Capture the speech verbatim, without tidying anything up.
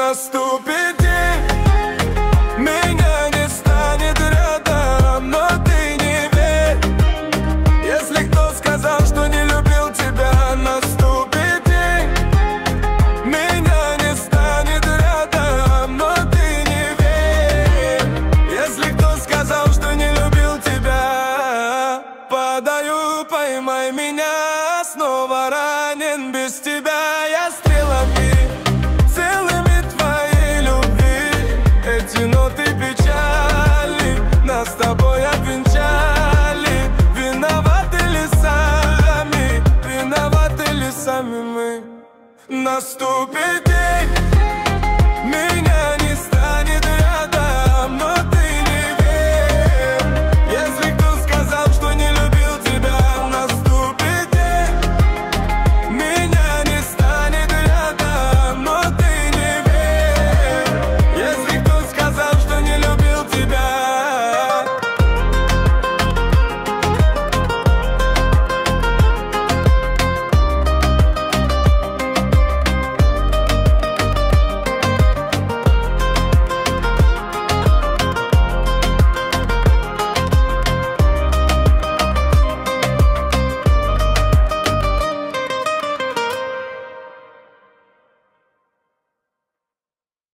Наступит день, меня не станет рядом, но ты не верь, если кто сказал, что не любил тебя. Наступит день, меня не станет рядом, но ты не верь, если кто сказал, что не любил тебя. Падаю, поймай меня, снова ранен без тебя. Я стрелами целыми твоей любви, эти ноты печали нас с тобой обвенчали. Виноваты ли сами, виноваты ли сами мы? Наступит